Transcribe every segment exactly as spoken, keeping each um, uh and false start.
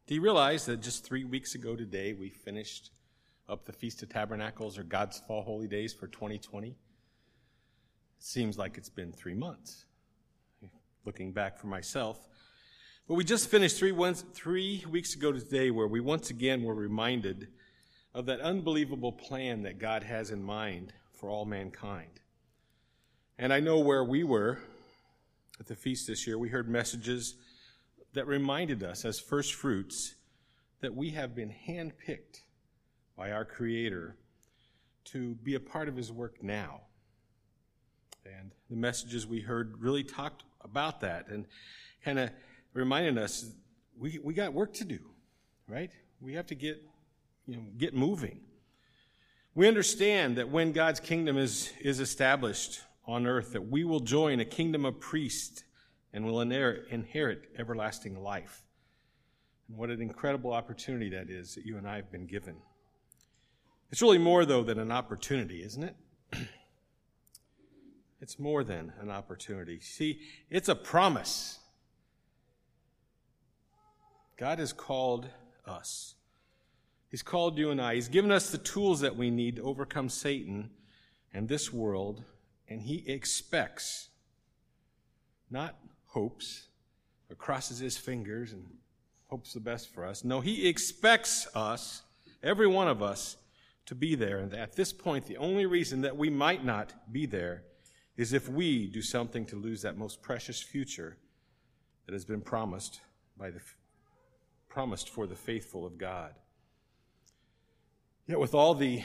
Do you realize that just three weeks ago today we finished up the Feast of Tabernacles, or God's Fall Holy Days for twenty twenty? It seems like it's been three months, looking back for myself. But we just finished three, once, three weeks ago today where we once again were reminded of that unbelievable plan that God has in mind for all mankind. And I know where we were at the feast this year, we heard messages that reminded us as first fruits that we have been handpicked by our Creator to be a part of His work now. And the messages we heard really talked about that and kind of reminded us we we got work to do, right? We have to get you know get moving. We understand that when God's kingdom is is established on earth, that we will join a kingdom of priests and will inherit, inherit everlasting life. And what an incredible opportunity that is that you and I have been given. It's really more, though, than an opportunity, isn't it? It's more than an opportunity. See, it's a promise. God has called us. He's called you and I. He's given us the tools that we need to overcome Satan and this world, and He expects, not hopes, or crosses His fingers and hopes the best for us. No, He expects us, every one of us, to be there. And at this point, the only reason that we might not be there is if we do something to lose that most precious future that has been promised by the promised for the faithful of God. Yet with all the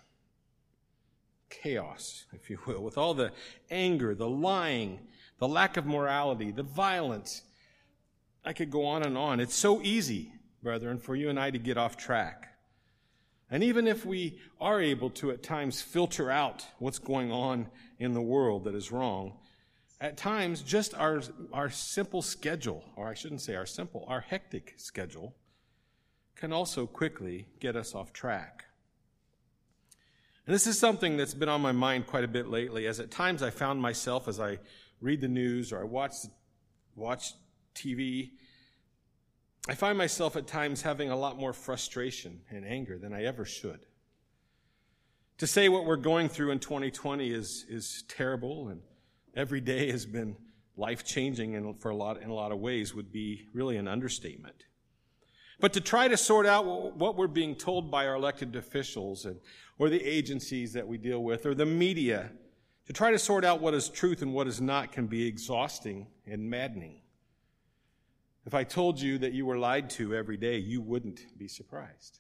chaos, if you will, with all the anger, the lying, the lack of morality, the violence, I could go on and on. It's so easy, brethren, for you and I to get off track. And even if we are able to at times filter out what's going on in the world that is wrong, at times just our our simple schedule, or I shouldn't say our simple, our hectic schedule, can also quickly get us off track. And this is something that's been on my mind quite a bit lately, as at times I found myself, as I read the news or I watch watch T V, I find myself at times having a lot more frustration and anger than I ever should. To say what we're going through in twenty twenty is is terrible, and every day has been life-changing and for a lot in a lot of ways would be really an understatement. But to try to sort out what we're being told by our elected officials and or the agencies that we deal with or the media, to try to sort out what is truth and what is not can be exhausting and maddening. If I told you that you were lied to every day, you wouldn't be surprised.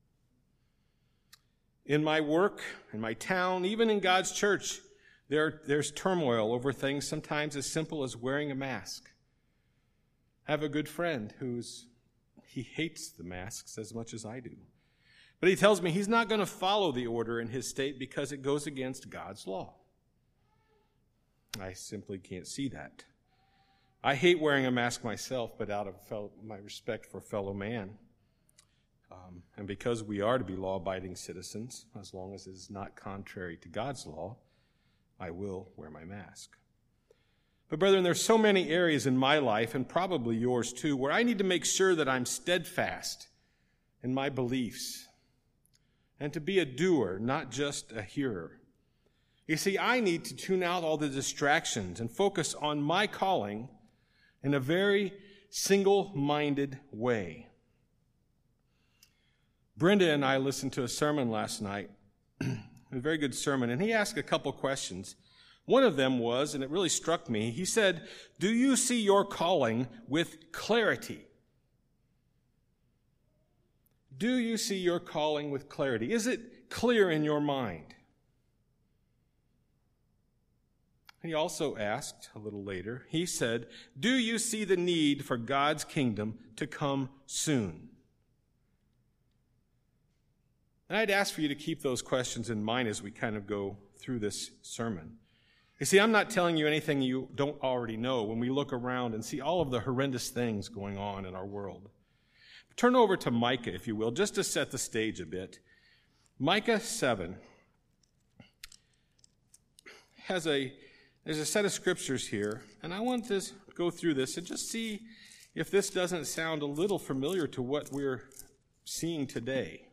In my work, in my town, even in God's church, there, there's turmoil over things sometimes as simple as wearing a mask. I have a good friend who's he hates the masks as much as I do. But he tells me he's not going to follow the order in his state because it goes against God's law. I simply can't see that. I hate wearing a mask myself, but out of fellow, my respect for fellow man, um, and because we are to be law-abiding citizens, as long as it is not contrary to God's law, I will wear my mask. But brethren, there's so many areas in my life, and probably yours too, where I need to make sure that I'm steadfast in my beliefs and to be a doer, not just a hearer. You see, I need to tune out all the distractions and focus on my calling in a very single-minded way. Brenda and I listened to a sermon last night, a very good sermon, and he asked a couple questions. One of them was, and it really struck me, he said, "Do you see your calling with clarity?" Do you see your calling with clarity? Is it clear in your mind? He also asked a little later, he said, "Do you see the need for God's kingdom to come soon?" And I'd ask for you to keep those questions in mind as we kind of go through this sermon. You see, I'm not telling you anything you don't already know when we look around and see all of the horrendous things going on in our world. Turn over to Micah, if you will, just to set the stage a bit. Micah seven has a, there's a set of scriptures here, and I want to go through this and just see if this doesn't sound a little familiar to what we're seeing today.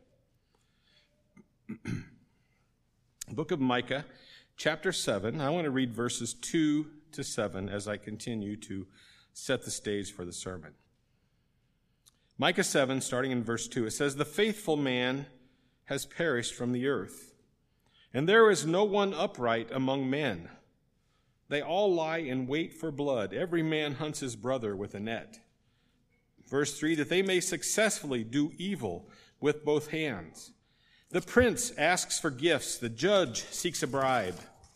Book of Micah, chapter seven. I want to read verses two to seven as I continue to set the stage for the sermon. Micah seven, starting in verse two, it says, "The faithful man has perished from the earth, and there is no one upright among men. They all lie in wait for blood. Every man hunts his brother with a net." Verse three, "That they may successfully do evil with both hands. The prince asks for gifts, the judge seeks a bribe,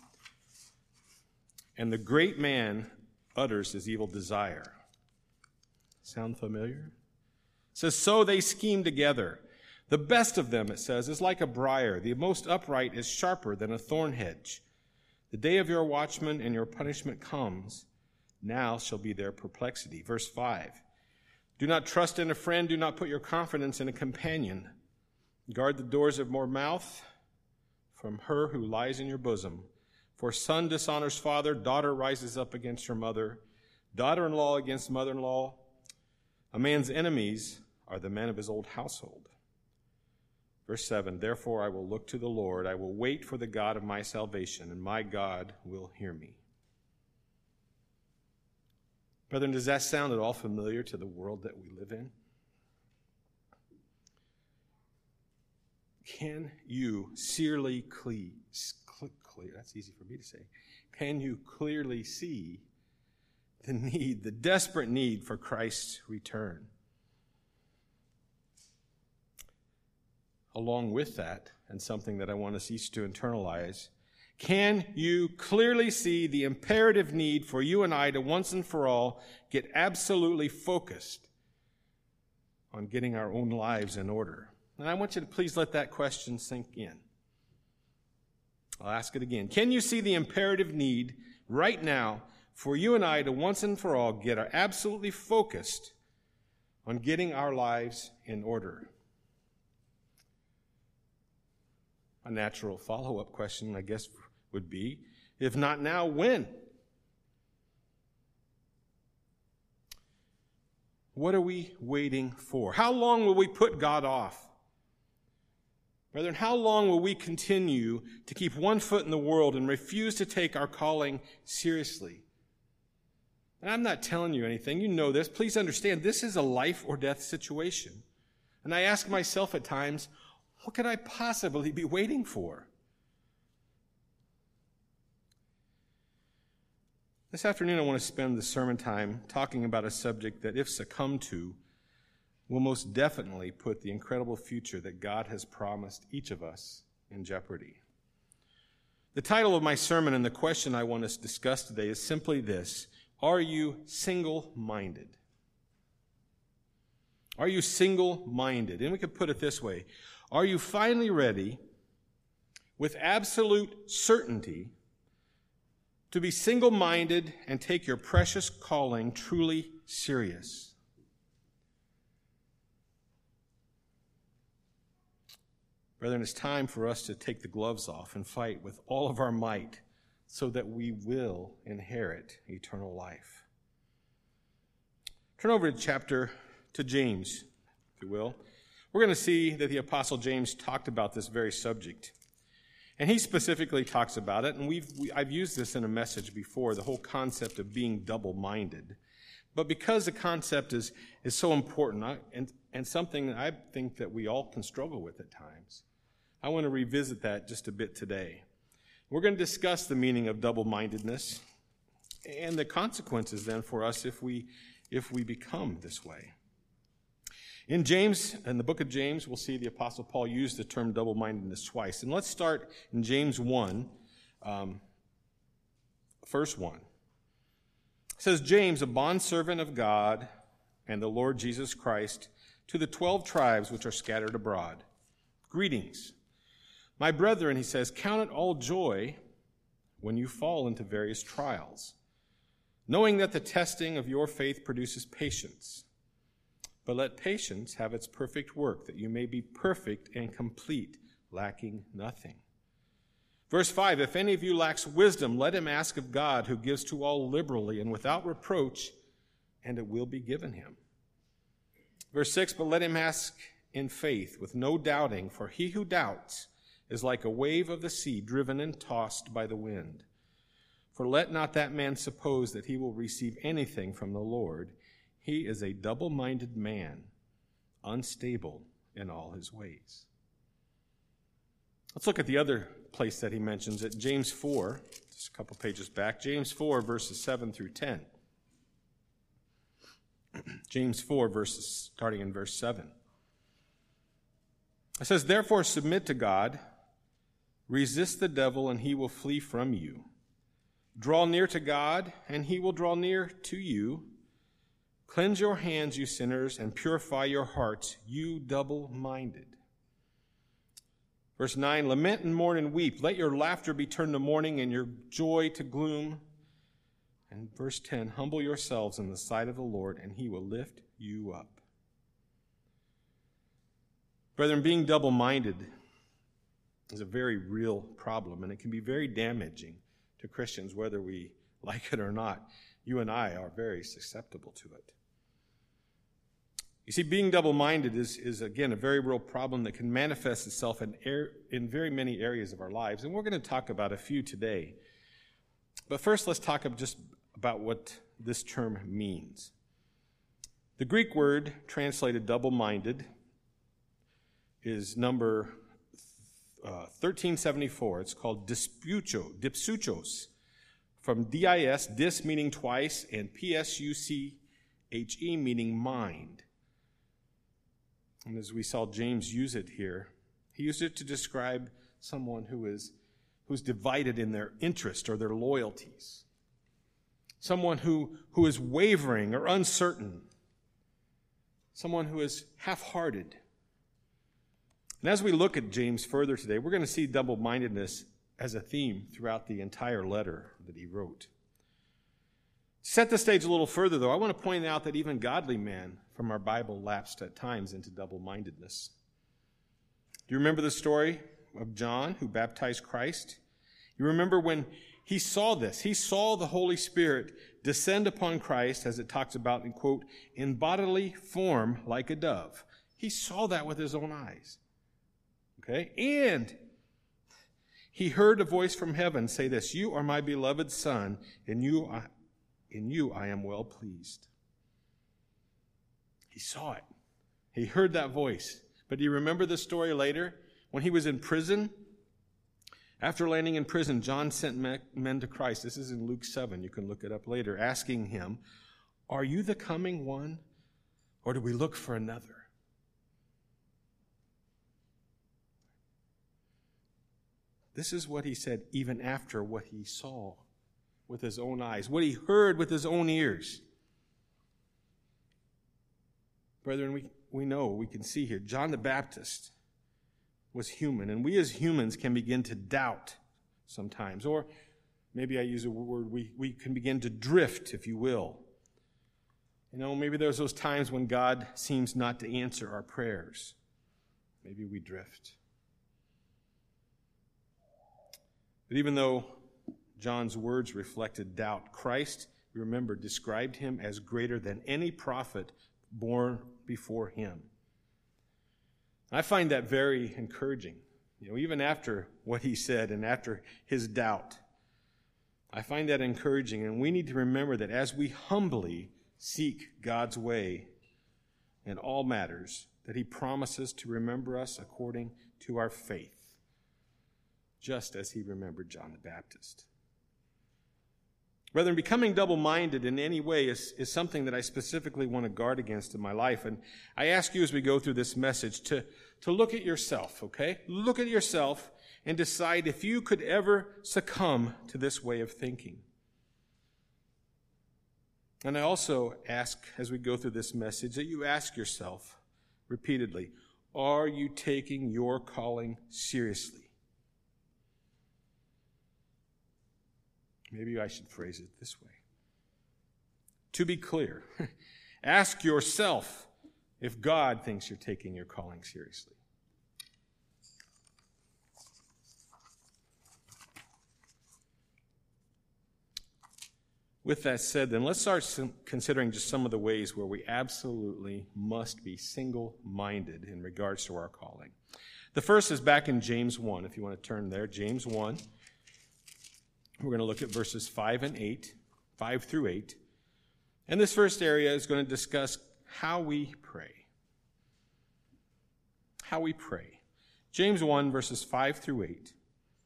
and the great man utters his evil desire." Sound familiar? It says, "So they scheme together. The best of them," it says, "is like a briar. The most upright is sharper than a thorn hedge. The day of your watchman and your punishment comes. Now shall be their perplexity." Verse five, "Do not trust in a friend. Do not put your confidence in a companion. Guard the doors of your mouth from her who lies in your bosom. For son dishonors father, daughter rises up against her mother, daughter-in-law against mother-in-law. A man's enemies are the men of his old household." Verse seven, "Therefore I will look to the Lord. I will wait for the God of my salvation, and my God will hear me." Brethren, does that sound at all familiar to the world that we live in? Can you clearly, clearly, that's easy for me to say, can you clearly see the need, the desperate need for Christ's return? Along with that, and something that I want us each to internalize, can you clearly see the imperative need for you and I to once and for all get absolutely focused on getting our own lives in order? And I want you to please let that question sink in. I'll ask it again. Can you see the imperative need right now for you and I to once and for all get our absolutely focused on getting our lives in order? A natural follow-up question, I guess, would be, if not now, when? What are we waiting for? How long will we put God off? Brethren, how long will we continue to keep one foot in the world and refuse to take our calling seriously? And I'm not telling you anything. You know this. Please understand, this is a life or death situation. And I ask myself at times, what could I possibly be waiting for? This afternoon, I want to spend the sermon time talking about a subject that, if succumbed to, will most definitely put the incredible future that God has promised each of us in jeopardy. The title of my sermon and the question I want us to discuss today is simply this: are you single-minded? Are you single-minded? And we could put it this way: are you finally ready, with absolute certainty, to be single-minded and take your precious calling truly serious? Brethren, it's time for us to take the gloves off and fight with all of our might so that we will inherit eternal life. Turn over to chapter, to James, if you will. We're going to see that the Apostle James talked about this very subject. And he specifically talks about it, and we've, we, I've used this in a message before, the whole concept of being double-minded. But because the concept is, is so important, I, and, and something I think that we all can struggle with at times, I want to revisit that just a bit today. We're going to discuss the meaning of double-mindedness and the consequences then for us if we, if we become this way. In James, in the book of James, we'll see the Apostle Paul use the term double-mindedness twice. And let's start in James one, um, verse one. It says, "James, a bondservant of God and the Lord Jesus Christ, to the twelve tribes which are scattered abroad. Greetings. My brethren," he says, "count it all joy when you fall into various trials, knowing that the testing of your faith produces patience. But let patience have its perfect work, that you may be perfect and complete, lacking nothing." Verse five, "If any of you lacks wisdom, let him ask of God, who gives to all liberally and without reproach, and it will be given him. Verse six, but let him ask in faith with no doubting, for he who doubts is like a wave of the sea driven and tossed by the wind. For let not that man suppose that he will receive anything from the Lord. He is a double-minded man, unstable in all his ways. Let's look at the other place that he mentions it, James four, just a couple pages back. James four, verses seven through ten. James four, verses starting in verse seven. It says, therefore submit to God, resist the devil, and he will flee from you. Draw near to God, and he will draw near to you. Cleanse your hands, you sinners, and purify your hearts, you double-minded. Verse nine, lament and mourn and weep. Let your laughter be turned to mourning and your joy to gloom. And verse ten, humble yourselves in the sight of the Lord, and he will lift you up. Brethren, being double-minded is a very real problem, and it can be very damaging to Christians, whether we like it or not. You and I are very susceptible to it. You see, being double-minded is, is again, a very real problem that can manifest itself in, er, in very many areas of our lives, and we're going to talk about a few today. But first, let's talk just about what this term means. The Greek word translated double-minded is number uh, thirteen seventy-four. It's called dispucho, dipsuchos, from D I S, dis meaning twice, and P S U C H E meaning mind. And as we saw James use it here, he used it to describe someone who is who's divided in their interest or their loyalties. Someone who, who is wavering or uncertain. Someone who is half-hearted. And as we look at James further today, we're going to see double-mindedness as a theme throughout the entire letter that he wrote. To set the stage a little further, though, I want to point out that even godly men from our Bible lapsed at times into double-mindedness. Do you remember the story of John, who baptized Christ? You remember when he saw this. He saw the Holy Spirit descend upon Christ, as it talks about in, quote, in bodily form like a dove. He saw that with his own eyes. Okay? And he heard a voice from heaven say this, you are my beloved Son, and you I, in you I am well pleased. He saw it. He heard that voice. But do you remember the story later? When he was in prison, after landing in prison, John sent men to Christ. This is in Luke seven. You can look it up later, asking him, are you the coming one, or do we look for another? This is what he said even after what he saw with his own eyes, what he heard with his own ears. Brethren, we, we know, we can see here, John the Baptist was human, and we as humans can begin to doubt sometimes, or maybe I use a word, we, we can begin to drift, if you will. You know, maybe there's those times when God seems not to answer our prayers. Maybe we drift. But even though John's words reflected doubt, Christ, remember, described him as greater than any prophet born before him. I find that very encouraging. You know, even after what he said and after his doubt, I find that encouraging. And we need to remember that as we humbly seek God's way in all matters, that he promises to remember us according to our faith, just as he remembered John the Baptist. Brethren, becoming double-minded in any way is, is something that I specifically want to guard against in my life. And I ask you as we go through this message to, to look at yourself, okay? Look at yourself and decide if you could ever succumb to this way of thinking. And I also ask, as we go through this message, that you ask yourself repeatedly, are you taking your calling seriously? Maybe I should phrase it this way. To be clear, ask yourself if God thinks you're taking your calling seriously. With that said, then let's start some, considering just some of the ways where we absolutely must be single-minded in regards to our calling. The first is back in James one, if you want to turn there. James one. We're going to look at verses five and eight, five through eight. And this first area is going to discuss how we pray. How we pray. James one, verses five through eight.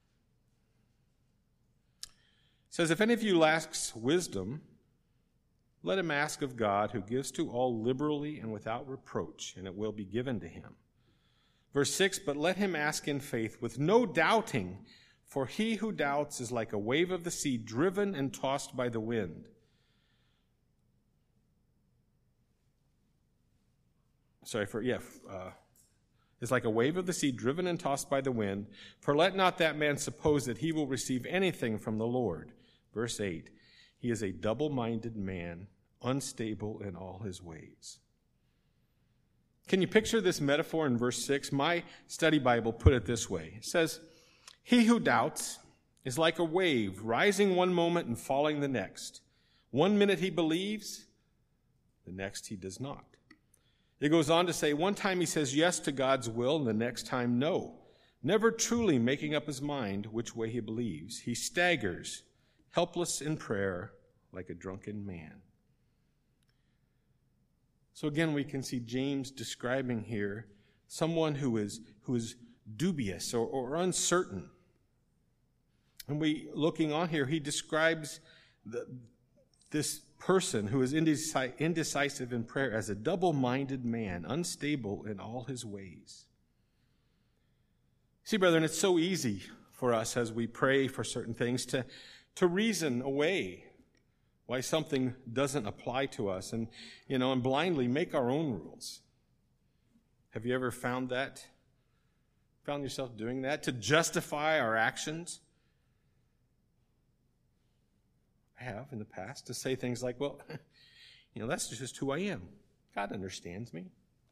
It says, if any of you lacks wisdom, let him ask of God, who gives to all liberally and without reproach, and it will be given to him. Verse six, but let him ask in faith with no doubting, for he who doubts is like a wave of the sea driven and tossed by the wind. Sorry, for, yeah, uh, is like a wave of the sea driven and tossed by the wind. For let not that man suppose that he will receive anything from the Lord. Verse eight, he is a double-minded man, unstable in all his ways. Can you picture this metaphor in verse six? My study Bible put it this way. It says, he who doubts is like a wave, rising one moment and falling the next. One minute he believes, the next he does not. It goes on to say, one time he says yes to God's will, and the next time no, never truly making up his mind which way he believes. He staggers, helpless in prayer, like a drunken man. So again, we can see James describing here someone who is, who is dubious or, or uncertain. And we, looking on here, he describes the, this person who is indecisive in prayer as a double-minded man, unstable in all his ways. See, brethren, it's so easy for us as we pray for certain things to, to reason away why something doesn't apply to us and, you know, and blindly make our own rules. Have you ever found that? Found yourself doing that? To justify our actions? I have in the past, to say things like, well, you know, that's just who I am. God understands me.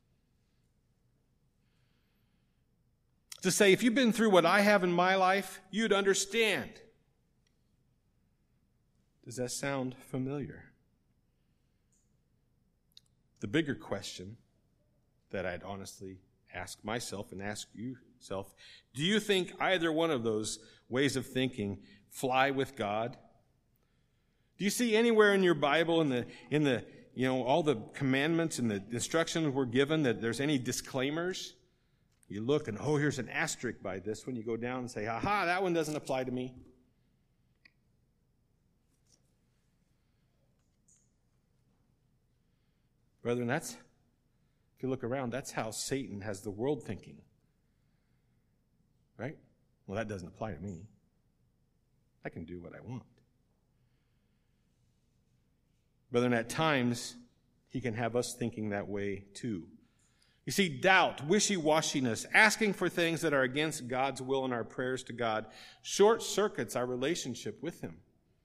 To say, if you've been through what I have in my life, you'd understand. Does that sound familiar? The bigger question that I'd honestly ask myself and ask yourself, do you think either one of those ways of thinking fly with God? Do you see anywhere in your Bible, in the, in the, you know, all the commandments and the instructions we're given, that there's any disclaimers? You look and, oh, here's an asterisk by this when you go down and say, aha, that one doesn't apply to me. Brethren, that's, if you look around, that's how Satan has the world thinking. Right? Well, that doesn't apply to me. I can do what I want. Brethren, at times, he can have us thinking that way too. You see, doubt, wishy-washiness, asking for things that are against God's will in our prayers to God, short-circuits our relationship with him.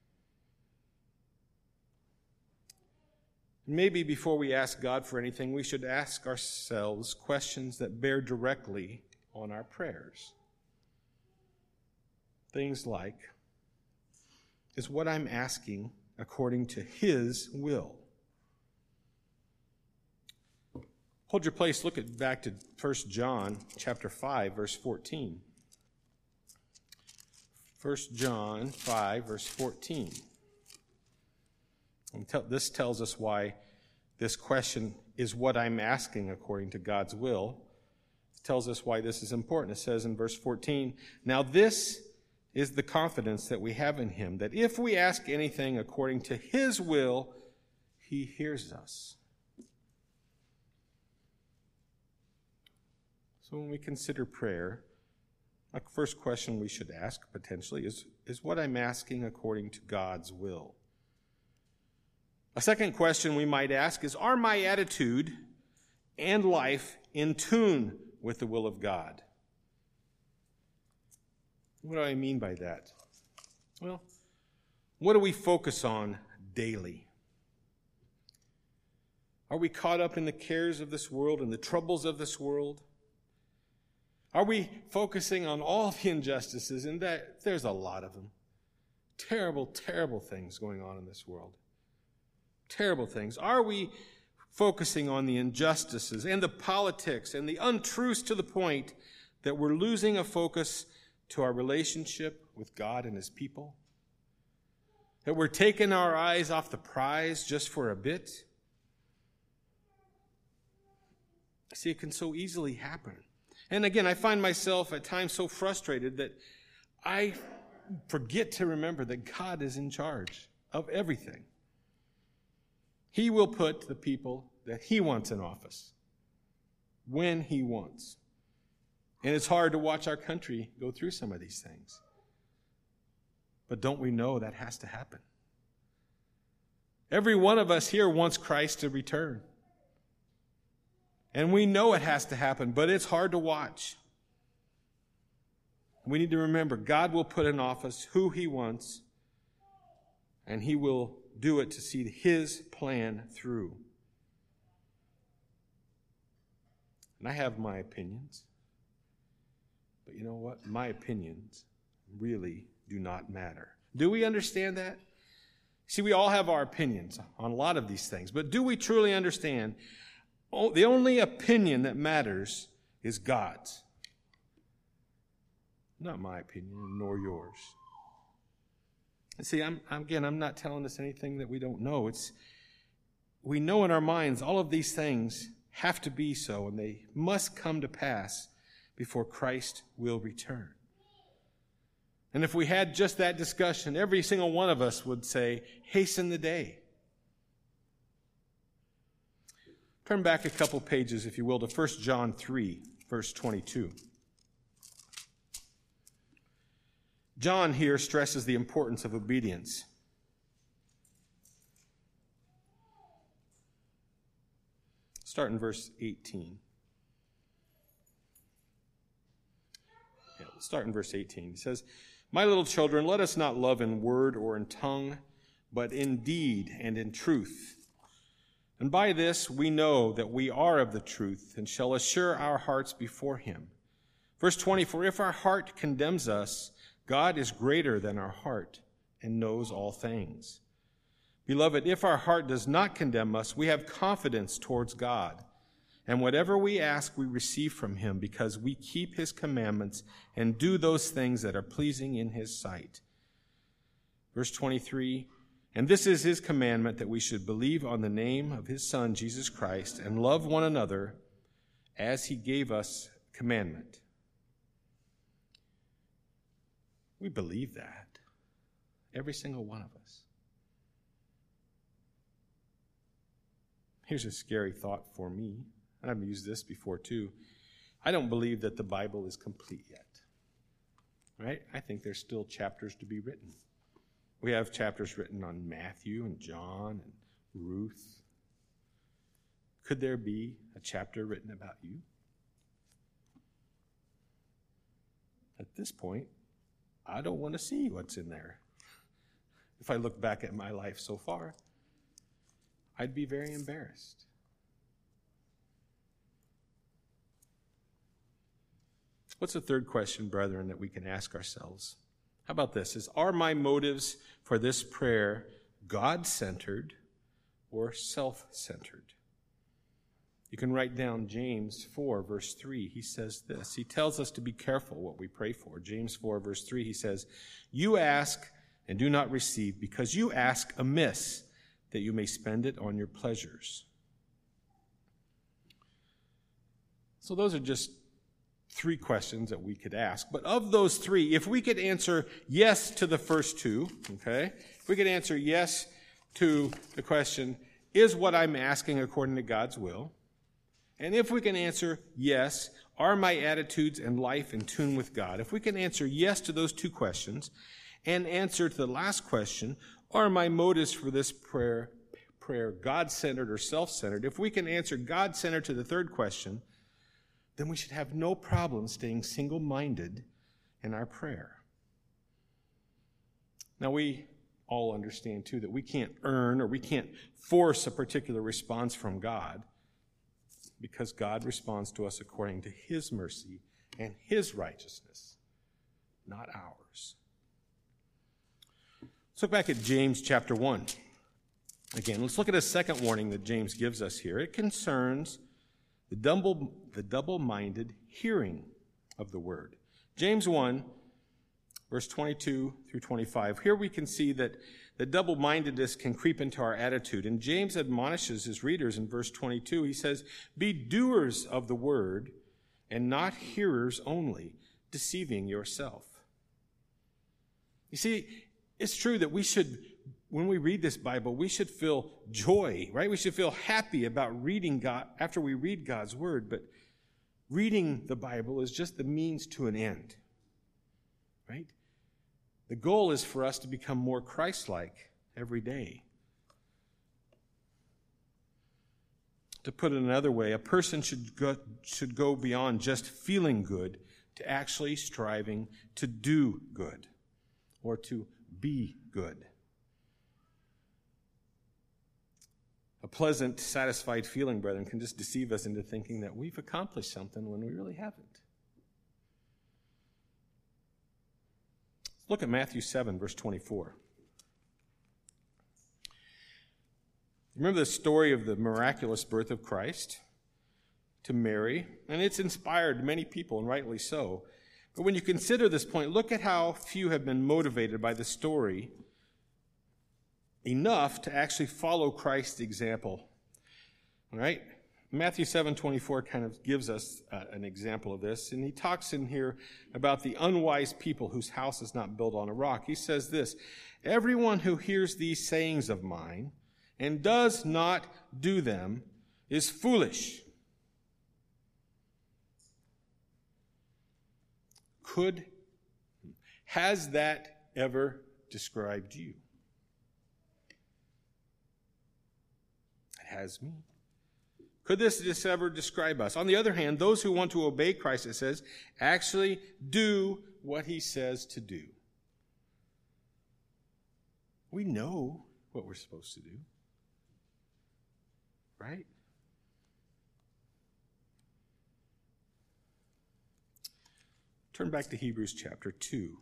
Maybe before we ask God for anything, we should ask ourselves questions that bear directly on our prayers. Things like, is what I'm asking according to his will? Hold your place, look at back to First John chapter five, verse fourteen. First John five, verse fourteen. And tell, this tells us why this question is what I'm asking according to God's will. It tells us why this is important. It says in verse fourteen, now this is the confidence that we have in him, that if we ask anything according to his will, he hears us. So when we consider prayer, a first question we should ask potentially is, is what I'm asking according to God's will? A second question we might ask is, are my attitude and life in tune with the will of God? What do I mean by that? Well, what do we focus on daily? Are we caught up in the cares of this world and the troubles of this world? Are we focusing on all the injustices? And that there's a lot of them. Terrible, terrible things going on in this world. terrible things? Are we focusing on the injustices and the politics and the untruths to the point that we're losing a focus to our relationship with God and his people? That we're taking our eyes off the prize just for a bit? See, it can so easily happen. And again, I find myself at times so frustrated that I forget to remember that God is in charge of everything. He will put the people that he wants in office when he wants. And it's hard to watch our country go through some of these things. But don't we know that has to happen? Every one of us here wants Christ to return. And we know it has to happen, but it's hard to watch. We need to remember, God will put in office who he wants, and he will do it to see his plan through. And I have my opinions. But you know what? My opinions really do not matter. Do we understand that? See, we all have our opinions on a lot of these things, but do we truly understand oh, the only opinion that matters is God's? Not my opinion, nor yours. And see, I'm, again, I'm not telling us anything that we don't know. It's we know in our minds all of these things have to be so, and they must come to pass before Christ will return. And if we had just that discussion, every single one of us would say, hasten the day. Turn back a couple pages, if you will, to First John three, verse twenty-two. John here stresses the importance of obedience. Start in verse eighteen. Yeah, let's start in verse eighteen. He says, "My little children, let us not love in word or in tongue, but in deed and in truth. And by this we know that we are of the truth and shall assure our hearts before him." Verse twenty, "For if our heart condemns us, God is greater than our heart and knows all things. Beloved, if our heart does not condemn us, we have confidence towards God. And whatever we ask, we receive from him, because we keep his commandments and do those things that are pleasing in his sight." Verse twenty-three, "And this is his commandment, that we should believe on the name of his Son, Jesus Christ, and love one another as he gave us commandment." We believe that, every single one of us. Here's a scary thought for me, and I've used this before too. I don't believe that the Bible is complete yet. Right? I think there's still chapters to be written. We have chapters written on Matthew and John and Ruth. Could there be a chapter written about you? At this point, I don't want to see what's in there. If I look back at my life so far, I'd be very embarrassed. What's the third question, brethren, that we can ask ourselves? How about this? Is, are my motives for this prayer God-centered or self-centered? You can write down James four, verse three. He says this. He tells us to be careful what we pray for. James four, verse three, he says, "You ask and do not receive, because you ask amiss, that you may spend it on your pleasures." So those are just three questions that we could ask. But of those three, if we could answer yes to the first two, okay, if we could answer yes to the question, is what I'm asking according to God's will? And if we can answer yes, are my attitudes and life in tune with God? If we can answer yes to those two questions, and answer to the last question, are my motives for this prayer, prayer God-centered or self-centered? If we can answer God-centered to the third question, then we should have no problem staying single-minded in our prayer. Now, we all understand, too, that we can't earn or we can't force a particular response from God, because God responds to us according to his mercy and his righteousness, not ours. Let's look back at James chapter one. Again, let's look at a second warning that James gives us here. It concerns the double, the double-minded hearing of the word. James one, verse twenty-two through twenty-five. Here we can see that the double-mindedness can creep into our attitude. And James admonishes his readers in verse twenty-two. He says, "Be doers of the word and not hearers only, deceiving yourself." You see, it's true that we should, when we read this Bible, we should feel joy, right? We should feel happy about reading God after we read God's word. But reading the Bible is just the means to an end, right? The goal is for us to become more Christ-like every day. To put it another way, a person should go, should go beyond just feeling good to actually striving to do good or to be good. A pleasant, satisfied feeling, brethren, can just deceive us into thinking that we've accomplished something when we really haven't. Look at Matthew seven, verse twenty-four. Remember the story of the miraculous birth of Christ to Mary, and it's inspired many people, and rightly so. But when you consider this point, look at how few have been motivated by the story enough to actually follow Christ's example. All right? Matthew seven twenty-four kind of gives us uh, an example of this, and he talks in here about the unwise people whose house is not built on a rock. He says this, "Everyone who hears these sayings of mine and does not do them is foolish." Could, has that ever described you? It has me. Could this just ever describe us? On the other hand, those who want to obey Christ, it says, actually do what he says to do. We know what we're supposed to do, right? Turn back to Hebrews chapter two.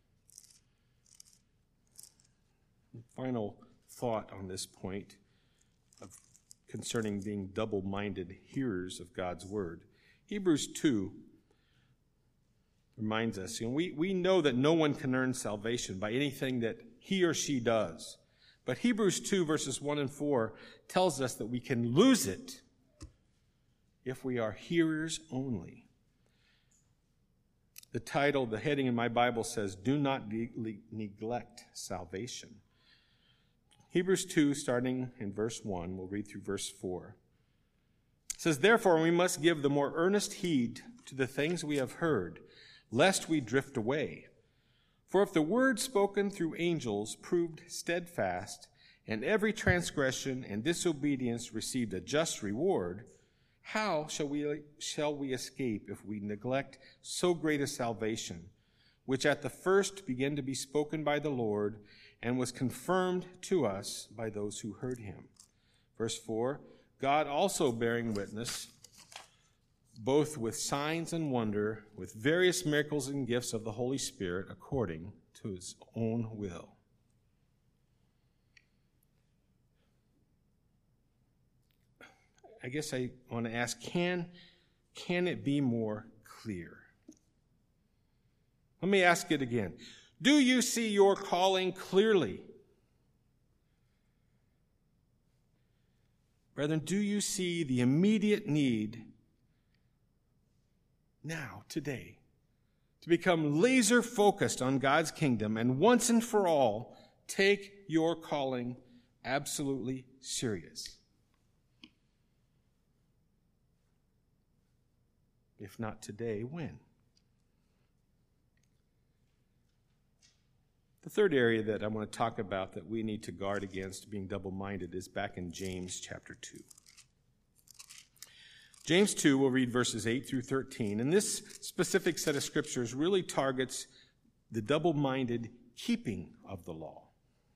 Final thought on this point of concerning being double-minded hearers of God's word. Hebrews two reminds us, you know, we, we know that no one can earn salvation by anything that he or she does. But Hebrews two, verses one and four, tells us that we can lose it if we are hearers only. The title, the heading in my Bible says, "Do not ne- ne- neglect salvation." Hebrews two, starting in verse one, we'll read through verse four. It says, "Therefore we must give the more earnest heed to the things we have heard, lest we drift away. For if the word spoken through angels proved steadfast, and every transgression and disobedience received a just reward, how shall we, shall we escape if we neglect so great a salvation, which at the first began to be spoken by the Lord, and was confirmed to us by those who heard him?" Verse four, "God also bearing witness, both with signs and wonder, with various miracles and gifts of the Holy Spirit, according to his own will." I guess I want to ask, can, can it be more clear? Let me ask it again. Do you see your calling clearly? Brethren, do you see the immediate need now, today, to become laser focused on God's kingdom and once and for all take your calling absolutely serious? If not today, when? The third area that I want to talk about that we need to guard against being double-minded is back in James chapter two. James two, we'll read verses eight through thirteen, and this specific set of scriptures really targets the double-minded keeping of the law.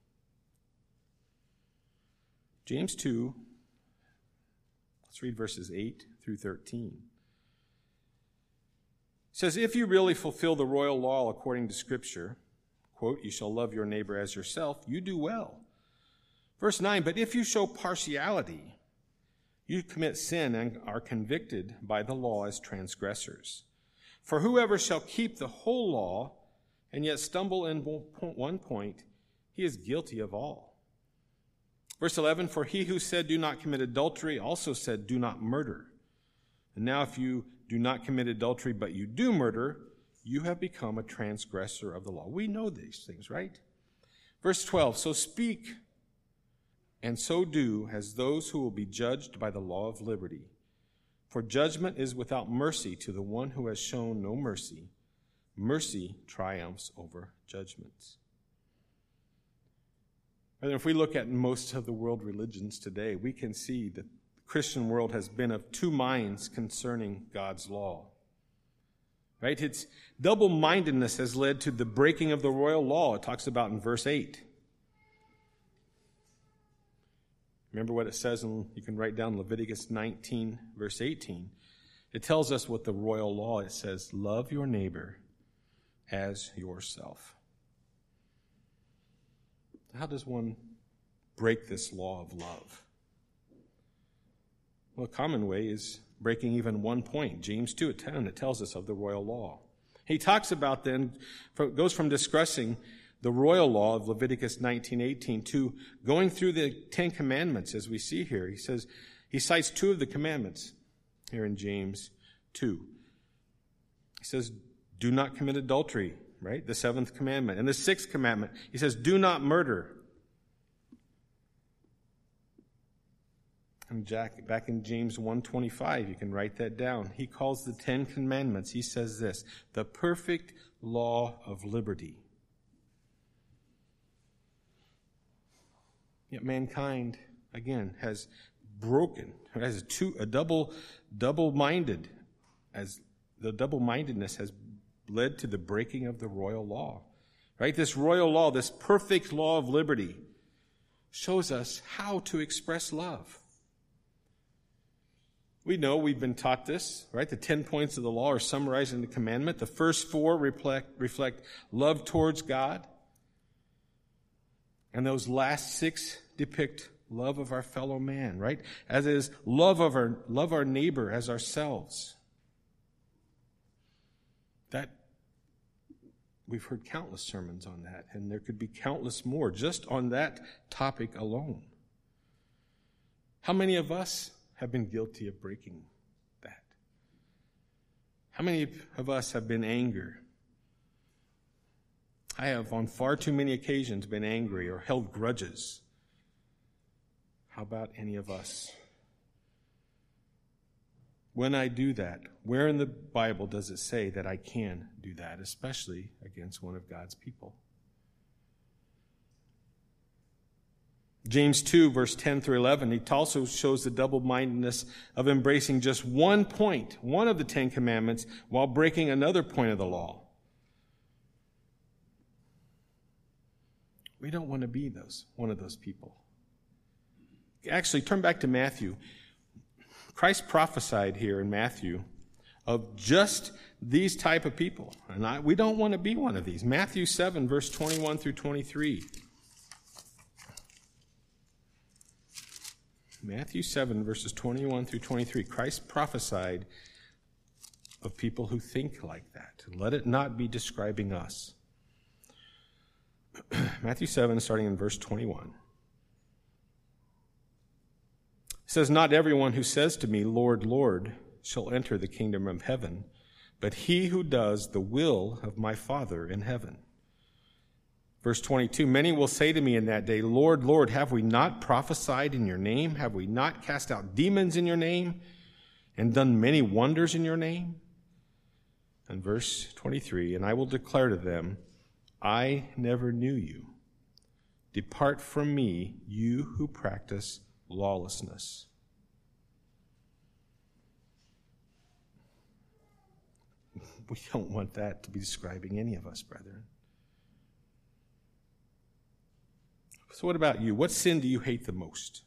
James two, let's read verses eight through thirteen. It says, "If you really fulfill the royal law according to Scripture, quote, 'You shall love your neighbor as yourself,' you do well. Verse nine, but if you show partiality, you commit sin and are convicted by the law as transgressors. For whoever shall keep the whole law and yet stumble in one point, he is guilty of all. Verse eleven, for he who said do not commit adultery also said do not murder. And now if you do not commit adultery but you do murder, you have become a transgressor of the law. We know these things, right? Verse twelve, so speak and so do as those who will be judged by the law of liberty. For judgment is without mercy to the one who has shown no mercy. Mercy triumphs over judgments. And if we look at most of the world religions today, we can see that the Christian world has been of two minds concerning God's law. Right? Its double-mindedness has led to the breaking of the royal law. It talks about in verse eight. Remember what it says, and you can write down Leviticus nineteen, verse eighteen. It tells us what the royal law, it says, love your neighbor as yourself. How does one break this law of love? Well, a common way is breaking even one point. James two at ten, it tells us of the royal law. He talks about then, goes from discussing the royal law of Leviticus nineteen eighteen to going through the Ten Commandments as we see here. He says, he cites two of the commandments here in James two. He says, do not commit adultery, right? The seventh commandment. And the sixth commandment, he says, do not murder. And Jack, back in James one twenty-five, you can write that down. He calls the Ten Commandments, he says this, the perfect law of liberty. Yet mankind, again, has broken, has a, two, a double, double-minded, as the double-mindedness has led to the breaking of the royal law. Right? This royal law, this perfect law of liberty, shows us how to express love. We know we've been taught this, right? The ten points of the law are summarized in the commandment. The first four reflect, reflect love towards God. And those last six depict love of our fellow man, right? As is love of our, love our neighbor as ourselves. That, we've heard countless sermons on that, and there could be countless more just on that topic alone. How many of us have been guilty of breaking that? How many of us have been angry? I have on far too many occasions been angry or held grudges. How about any of us? When I do that, where in the Bible does it say that I can do that, especially against one of God's people? James two, verse ten through eleven, he also shows the double-mindedness of embracing just one point, one of the Ten Commandments, while breaking another point of the law. We don't want to be those one of those people. Actually, turn back to Matthew. Christ prophesied here in Matthew of just these type of people. And I, we don't want to be one of these. Matthew seven, verse twenty-one through twenty-three. Matthew seven, verses twenty-one through twenty-three. Christ prophesied of people who think like that. Let it not be describing us. Matthew seven, starting in verse twenty-one. It says, not everyone who says to me, Lord, Lord, shall enter the kingdom of heaven, but he who does the will of my Father in heaven. Verse twenty-two, many will say to me in that day, Lord, Lord, have we not prophesied in your name? Have we not cast out demons in your name and done many wonders in your name? And verse twenty-three, and I will declare to them, I never knew you. Depart from me, you who practice lawlessness. We don't want that to be describing any of us, brethren. So what about you? What sin do you hate the most?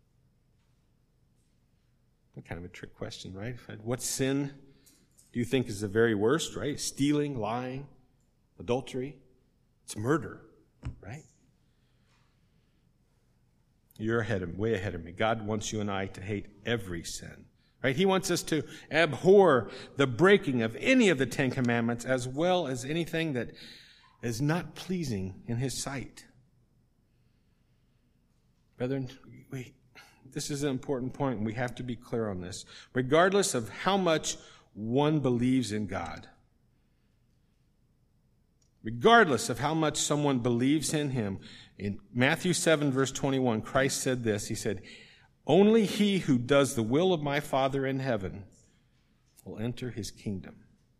Kind of a trick question, right? What sin do you think is the very worst, right? Stealing, lying, adultery. It's murder, right? You're ahead of me, way ahead of me. God wants you and I to hate every sin. Right? He wants us to abhor the breaking of any of the Ten Commandments as well as anything that is not pleasing in His sight. Brethren, we, this is an important point, and we have to be clear on this. Regardless of how much one believes in God, regardless of how much someone believes in Him, in Matthew seven, verse twenty-one, Christ said this. He said, "Only he who does the will of my Father in heaven will enter His kingdom."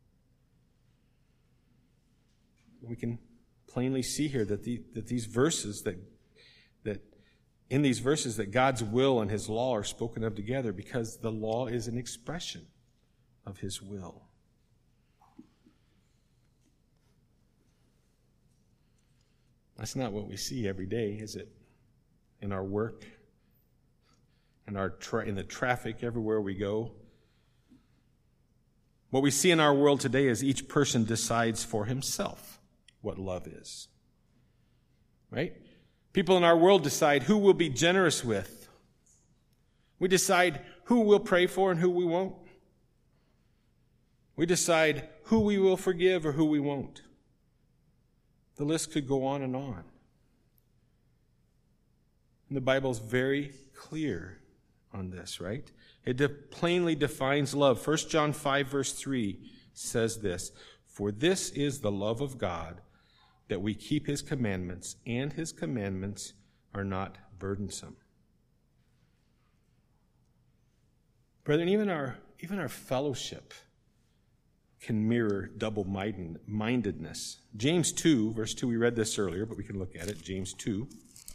We can plainly see here that, the, that these verses, that, that in these verses, that God's will and His law are spoken of together, because the law is an expression of His will. That's not what we see every day, is it? In our work, in our tra- in the traffic, everywhere we go. What we see in our world today is each person decides for himself what love is. Right? People in our world decide who we'll be generous with. We decide who we'll pray for and who we won't. We decide who we will forgive or who we won't. The list could go on and on. And the Bible's very clear on this, right? It de- plainly defines love. First John five, verse three says this, "For this is the love of God, that we keep His commandments, and His commandments are not burdensome." Brethren, even our, even our fellowship can mirror double-mindedness. James two, verse two, we read this earlier, but we can look at it. James two.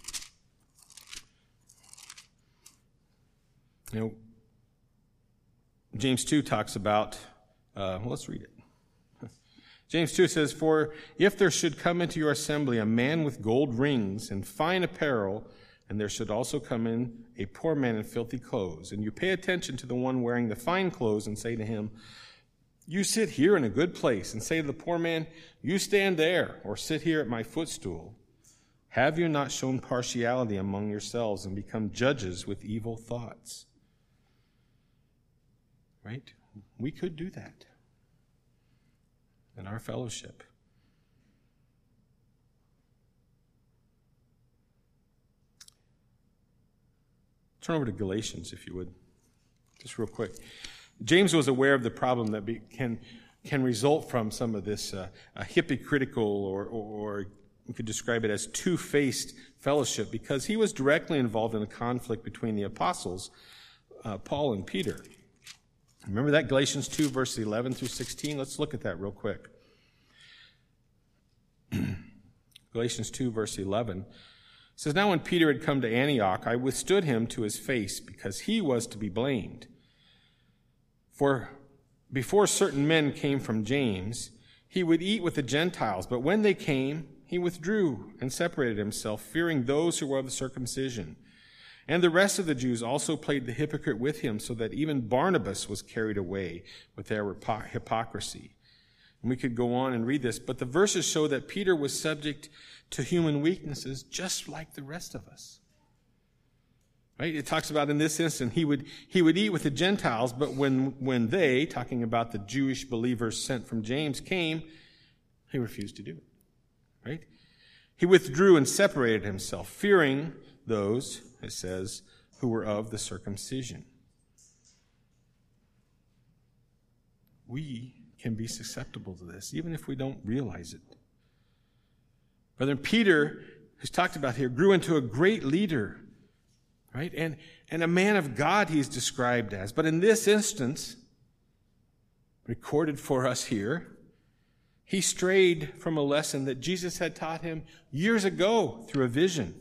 You know, James two talks about, uh, well, let's read it. James two says, "For if there should come into your assembly a man with gold rings and fine apparel, and there should also come in a poor man in filthy clothes, and you pay attention to the one wearing the fine clothes and say to him, 'You sit here in a good place,' and say to the poor man, 'You stand there, or sit here at my footstool,' have you not shown partiality among yourselves and become judges with evil thoughts?" Right? We could do that in our fellowship. Turn over to Galatians, if you would, just real quick. James was aware of the problem that be, can can result from some of this uh, a hypocritical, or, or, or you could describe it as two-faced fellowship, because he was directly involved in a conflict between the apostles, uh, Paul and Peter. Remember that, Galatians two, verses eleven through sixteen? Let's look at that real quick. Galatians two, verse eleven says, "Now when Peter had come to Antioch, I withstood him to his face, because he was to be blamed. For before certain men came from James, he would eat with the Gentiles, but when they came, he withdrew and separated himself, fearing those who were of the circumcision. And the rest of the Jews also played the hypocrite with him, so that even Barnabas was carried away with their hypocrisy." And we could go on and read this, but the verses show that Peter was subject to human weaknesses just like the rest of us. Right? It talks about in this instance, he would he would eat with the Gentiles, but when, when they, talking about the Jewish believers sent from James, came, he refused to do it. Right? He withdrew and separated himself, fearing those, it says, who were of the circumcision. We can be susceptible to this, even if we don't realize it. Brother Peter, who's talked about here, grew into a great leader, right? And, and a man of God he's described as. But in this instance, recorded for us here, he strayed from a lesson that Jesus had taught him years ago through a vision.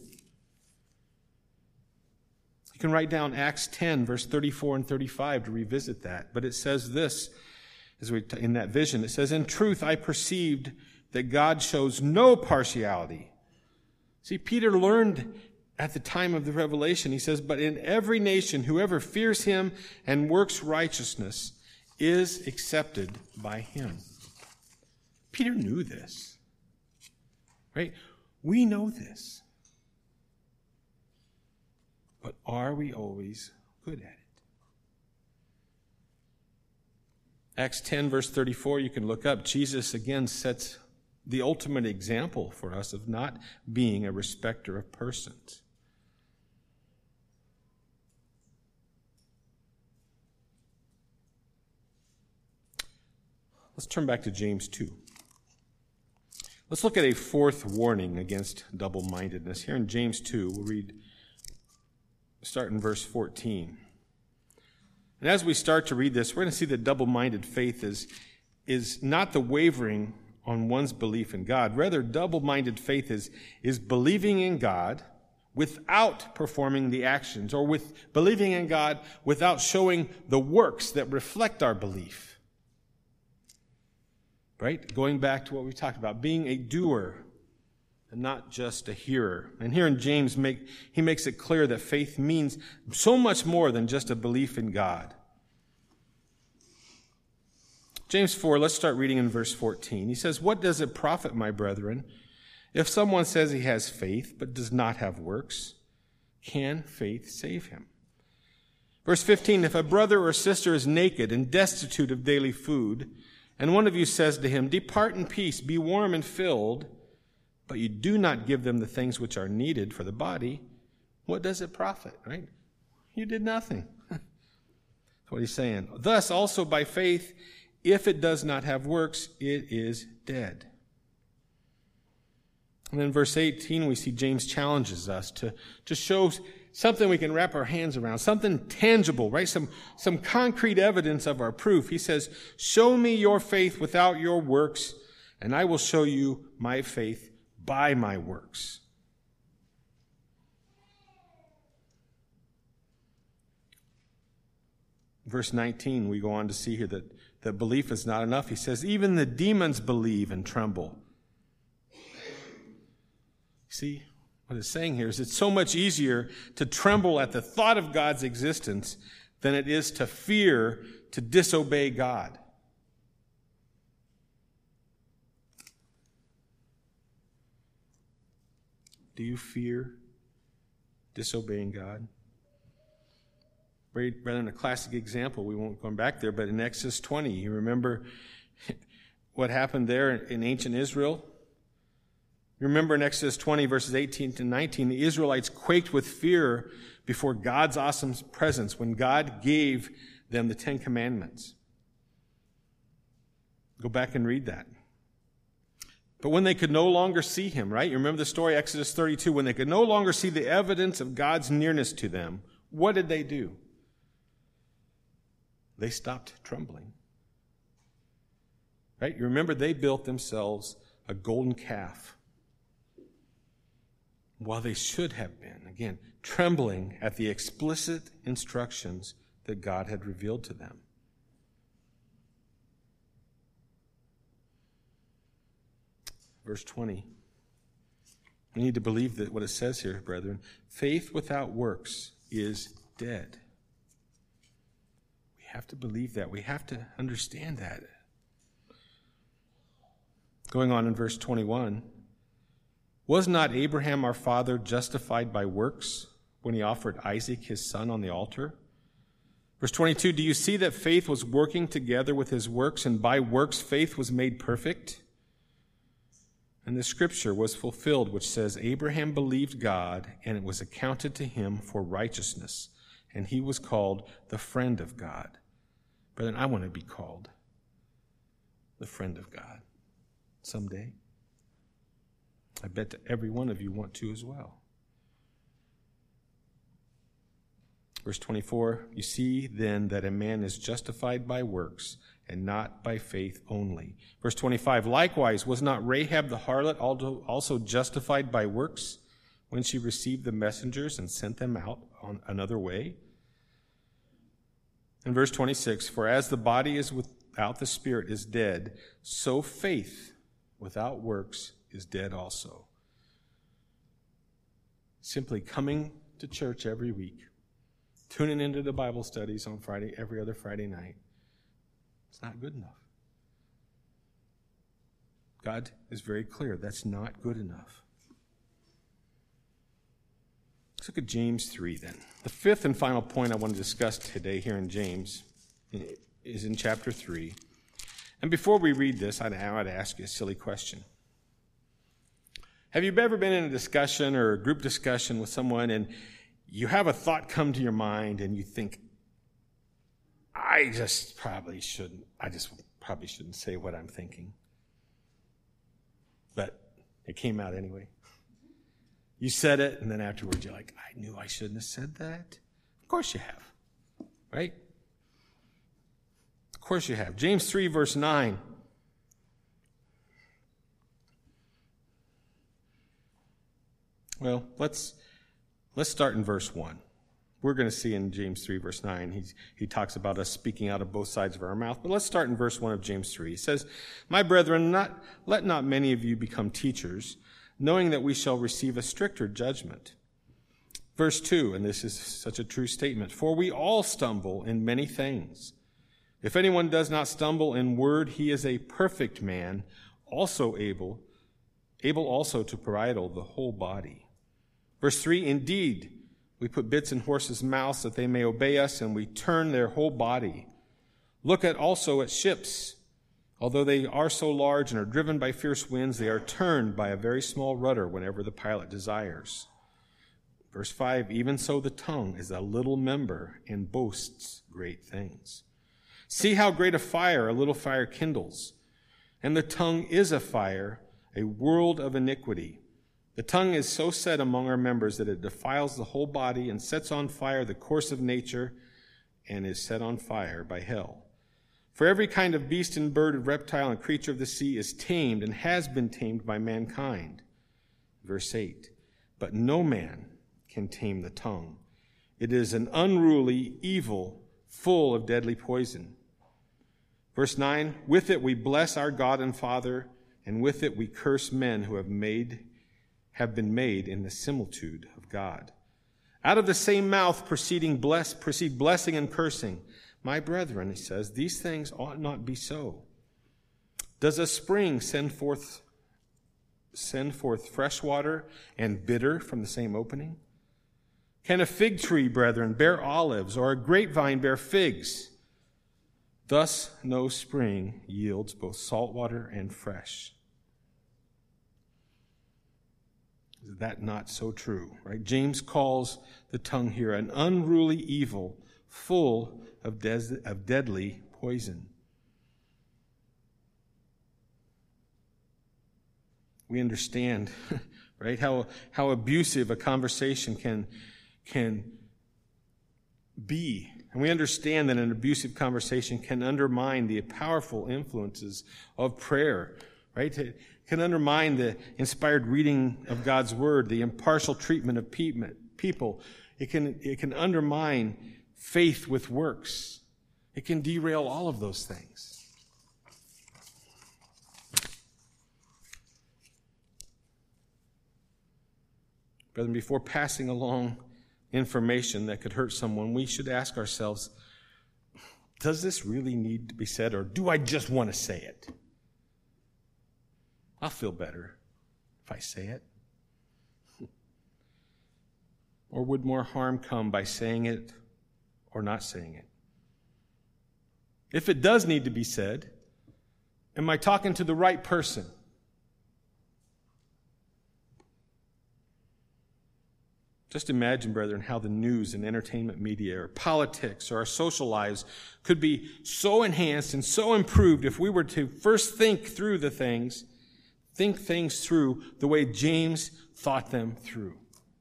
You can write down Acts ten, verse thirty-four and thirty-five to revisit that. But it says this, as we in that vision, it says, "In truth I perceived that God shows no partiality." See, Peter learned at the time of the revelation, he says, "But in every nation, whoever fears him and works righteousness is accepted by him." Peter knew this, right? We know this. But are we always good at it? Acts ten, verse thirty-four, you can look up. Jesus again sets the ultimate example for us of not being a respecter of persons. Let's turn back to James two. Let's look at a fourth warning against double-mindedness. Here in James two, we'll read, start in verse fourteen. And as we start to read this, we're going to see that double-minded faith is, is not the wavering on one's belief in God. Rather, double-minded faith is, is believing in God without performing the actions, or with believing in God without showing the works that reflect our belief. Right? Going back to what we talked about, being a doer and not just a hearer. And here in James, make, he makes it clear that faith means so much more than just a belief in God. James four, let's start reading in verse fourteen. He says, "What does it profit, my brethren, if someone says he has faith but does not have works? Can faith save him?" Verse fifteen, "If a brother or sister is naked and destitute of daily food, and one of you says to him, 'Depart in peace, be warm and filled,' but you do not give them the things which are needed for the body, what does it profit?" Right? You did nothing. That's what he's saying. "Thus also by faith, if it does not have works, it is dead." And then verse eighteen, we see James challenges us to, to show something we can wrap our hands around, something tangible, right? Some, some concrete evidence of our proof. He says, "Show me your faith without your works, and I will show you my faith by my works." Verse nineteen, we go on to see here that, that belief is not enough. He says, "Even the demons believe and tremble." See, what it's saying here is it's so much easier to tremble at the thought of God's existence than it is to fear to disobey God. Do you fear disobeying God? Rather than a classic example, we won't go back there, but in Exodus twenty, you remember what happened there in ancient Israel? You remember in Exodus twenty, verses eighteen to nineteen, the Israelites quaked with fear before God's awesome presence when God gave them the Ten Commandments. Go back and read that. But when they could no longer see him, right? You remember the story, Exodus thirty-two, when they could no longer see the evidence of God's nearness to them, what did they do? They stopped trembling. Right? You remember they built themselves a golden calf. While they should have been, again, trembling at the explicit instructions that God had revealed to them. Verse twenty. We need to believe that what it says here, brethren. Faith without works is dead. We have to believe that. We have to understand that. Going on in verse twenty-one. "Was not Abraham our father justified by works when he offered Isaac his son on the altar?" Verse twenty-two, "Do you see that faith was working together with his works, and by works faith was made perfect? And the scripture was fulfilled, which says, Abraham believed God, and it was accounted to him for righteousness, and he was called the friend of God." Brethren, I want to be called the friend of God someday. I bet that every one of you want to as well. Verse twenty-four, "You see then that a man is justified by works and not by faith only." Verse twenty-five, "Likewise, was not Rahab the harlot also justified by works when she received the messengers and sent them out on another way?" And verse twenty-six, "For as the body is without the spirit is dead, so faith without works is dead also." Simply coming to church every week, tuning into the Bible studies on Friday, every other Friday night, it's not good enough. God is very clear, that's not good enough. Let's look at James three then. The fifth and final point I want to discuss today here in James is in chapter three. And before we read this, I'd, I'd ask you a silly question. Have you ever been in a discussion or a group discussion with someone and you have a thought come to your mind and you think, I just probably shouldn't, I just probably shouldn't say what I'm thinking. But it came out anyway. You said it, and then afterwards you're like, I knew I shouldn't have said that. Of course you have, right? Of course you have. James three, verse nine. Well, let's let's start in verse one. We're going to see in James three, verse nine, he, he talks about us speaking out of both sides of our mouth. But let's start in verse one of James three. He says, My brethren, not, let not many of you become teachers, knowing that we shall receive a stricter judgment. Verse two, and this is such a true statement, For we all stumble in many things. If anyone does not stumble in word, he is a perfect man, also able, able also to bridle the whole body. Verse three, Indeed, we put bits in horses' mouths that they may obey us, and we turn their whole body. Look at also at ships. Although they are so large and are driven by fierce winds, they are turned by a very small rudder whenever the pilot desires. Verse five, Even so the tongue is a little member and boasts great things. See how great a fire a little fire kindles. And the tongue is a fire, a world of iniquity. The tongue is so set among our members that it defiles the whole body and sets on fire the course of nature and is set on fire by hell. For every kind of beast and bird and reptile and creature of the sea is tamed and has been tamed by mankind. Verse eight, But no man can tame the tongue. It is an unruly evil full of deadly poison. Verse nine, With it we bless our God and Father, and with it we curse men who have made have been made in the similitude of God. Out of the same mouth proceeding bless, proceed blessing and cursing. My brethren, he says, these things ought not be so. Does a spring send forth send forth fresh water and bitter from the same opening? Can a fig tree, brethren, bear olives, or a grapevine bear figs? Thus no spring yields both salt water and fresh. Is that not so true, right? James calls the tongue here an unruly evil, full of, des- of deadly poison. We understand, right, how how abusive a conversation can can be. And we understand that an abusive conversation can undermine the powerful influences of prayer, right? It can undermine the inspired reading of God's word, the impartial treatment of people. It can, it can undermine faith with works. It can derail all of those things. Brethren, before passing along information that could hurt someone, we should ask ourselves, does this really need to be said, or do I just want to say it? I'll feel better if I say it. Or would more harm come by saying it or not saying it? If it does need to be said, am I talking to the right person? Just imagine, brethren, how the news and entertainment media or politics or our social lives could be so enhanced and so improved if we were to first think through the things, think things through the way James thought them through.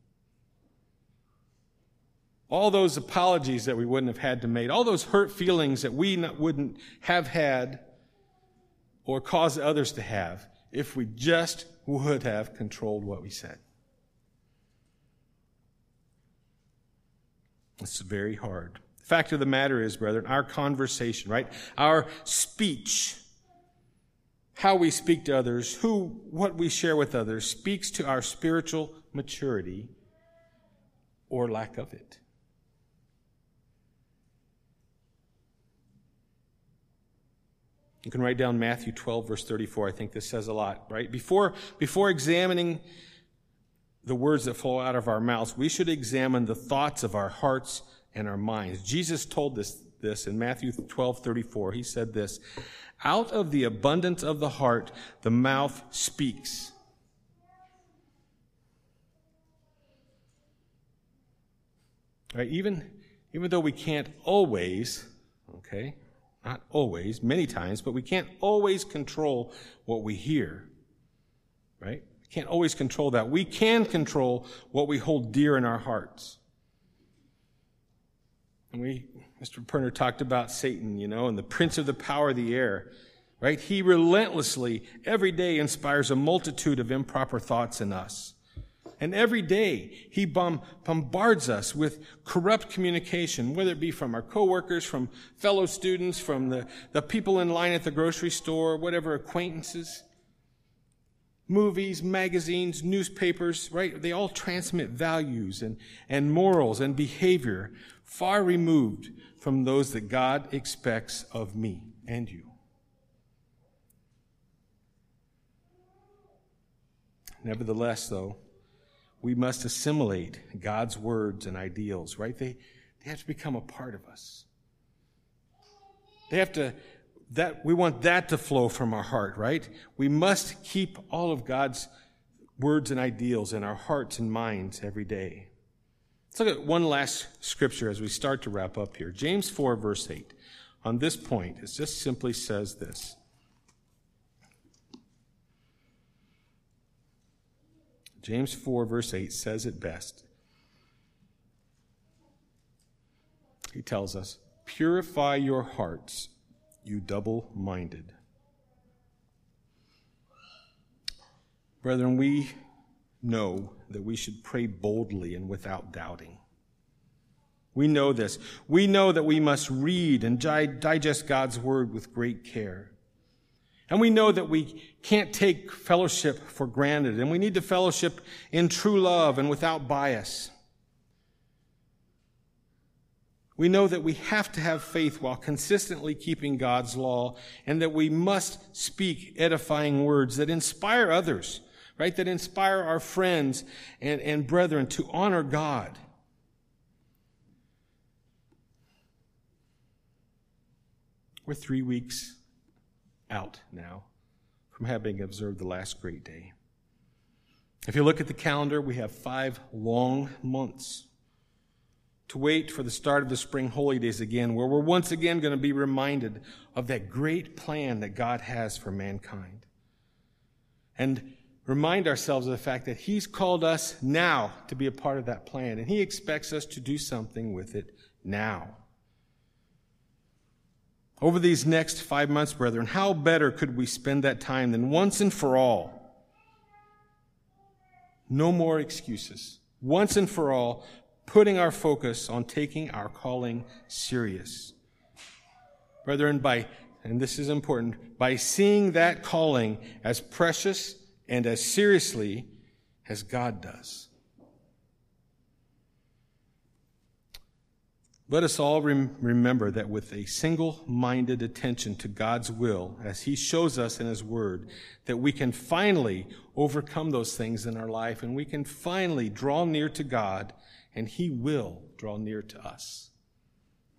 All those apologies that we wouldn't have had to make, all those hurt feelings that we not, wouldn't have had or caused others to have if we just would have controlled what we said. It's very hard. The fact of the matter is, brethren, our conversation, right? Our speech, how we speak to others, who, what we share with others, speaks to our spiritual maturity or lack of it. You can write down Matthew twelve, verse thirty-four. I think this says a lot, right? Before, before examining the words that flow out of our mouths, we should examine the thoughts of our hearts and our minds. Jesus told us this in Matthew twelve thirty-four. He said this, "Out of the abundance of the heart, the mouth speaks." Right? Even, even though we can't always, okay, not always, many times, but we can't always control what we hear, right? We can't always control that. We can control what we hold dear in our hearts. And we, Mister Perner talked about Satan, you know, and the prince of the power of the air, right? He relentlessly, every day, inspires a multitude of improper thoughts in us. And every day, he bomb, bombards us with corrupt communication, whether it be from our coworkers, from fellow students, from the, the people in line at the grocery store, whatever acquaintances. Movies, magazines, newspapers, right? They all transmit values and, and morals and behavior far removed from those that God expects of me and you. Nevertheless, though, we must assimilate God's words and ideals, right? They, they have to become a part of us. They have to, that, we want that to flow from our heart, right? We must keep all of God's words and ideals in our hearts and minds every day. Let's look at one last scripture as we start to wrap up here. James four, verse eight. On this point, it just simply says this. James four, verse eight says it best. He tells us, "Purify your hearts, you double-minded." Brethren, we know that we should pray boldly and without doubting. We know this. We know that we must read and digest God's word with great care. And we know that we can't take fellowship for granted, and we need to fellowship in true love and without bias. We know that we have to have faith while consistently keeping God's law, and that we must speak edifying words that inspire others, right? That inspire our friends and, and brethren to honor God. We're three weeks out now from having observed the last great day. If you look at the calendar, we have five long months to wait for the start of the spring holy days again, where we're once again going to be reminded of that great plan that God has for mankind. And remind ourselves of the fact that He's called us now to be a part of that plan, and He expects us to do something with it now. Over these next five months, brethren, how better could we spend that time than once and for all? No more excuses. Once and for all, putting our focus on taking our calling serious. Brethren, by, and this is important, by seeing that calling as precious and as seriously as God does. Let us all rem- remember that with a single-minded attention to God's will, as He shows us in His Word, that we can finally overcome those things in our life, and we can finally draw near to God, and He will draw near to us.